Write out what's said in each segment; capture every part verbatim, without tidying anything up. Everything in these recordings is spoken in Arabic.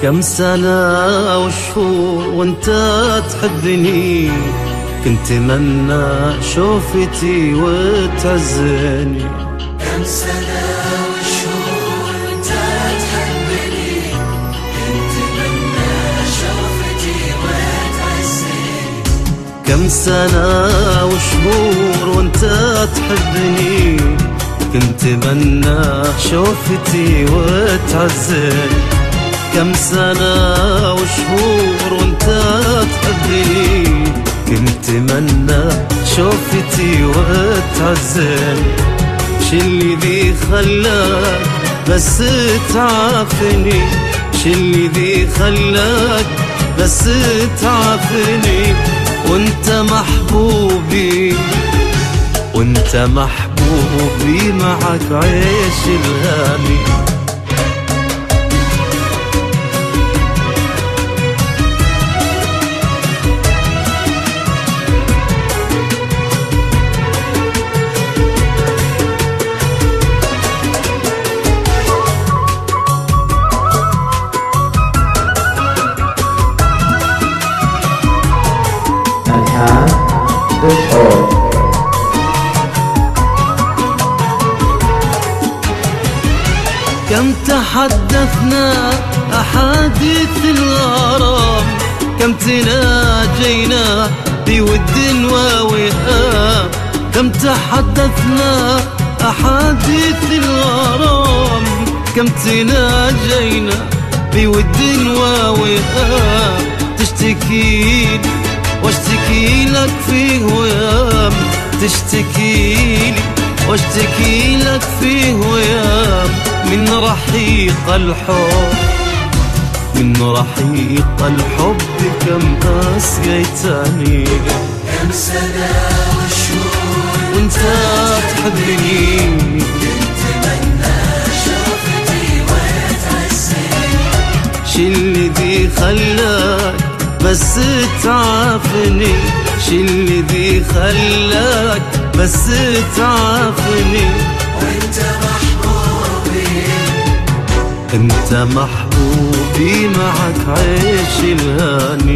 كم سنة وشهور وانت تحبني، كنت منا شوفتي وتعزني. كم سنة وشهور وانت تحبني، كنت منا شوفتي وتعزني. كم سنة وشهور وانت تحبني، كنت منا شوفتي وتعزني. كم سنة وشهور وانت تحبني، كنت منا شوفتي وتعزني. شلي ذي خلاك بس تعافني، شلي ذي خلاك بس تعافني. وانت محبوبي وانت محبوبي، معك عيش الهاني. كم تحدثنا أحاديث الغرام، كم تناجينا بود ووئام. كم تحدثنا أحاديث الغرام، كم تناجينا بود ووئام. تشتكيلي واشتكي لك في ويام، تشتكيلي واشتكي لك في ويام. من رحيق الحب من رحيق الحب كم أسقيتني. كم سنة وشهور وانت تحبني، كنت منا شوفتي وتعزني. شلي ذي خلاك بس تعافني، شلي ذي خلاك بس تعافني. وانت محبوبي انت محبوبي، معك عيش الهاني.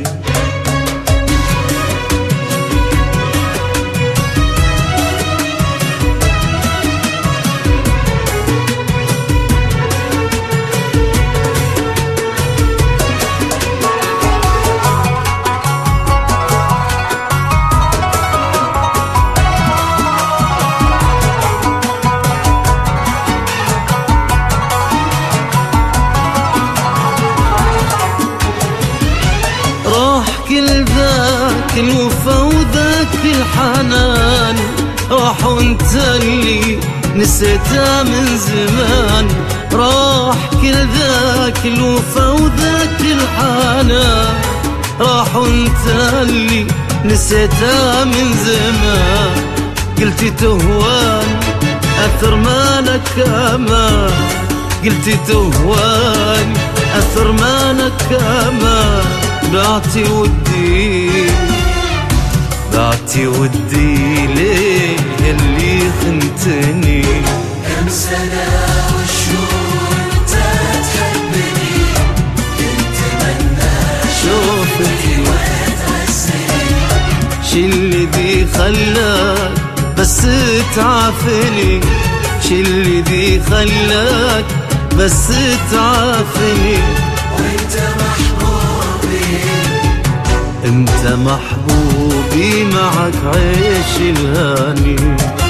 كل ذاك الوفا وذاك الحنان راح، وانت اللي نسيته من زمان. راح كل ذاك الوفا وذاك الحنان راح، وانت اللي نسيته من زمان. قلتي تهوان أثر ما لك أمان، قلتي تهوان أثر ما لك أمان. بعتي ودي بعتي ودي ليه اللي خنتني. كم سنة وشهور وانت تحبني، كنت منا شوفتي وتعزني. شلي ذي خلاك بس تعافني، شلي ذي خلاك بس تعافني. وانت محبوبي انت محبوبي، معك عيش الهاني.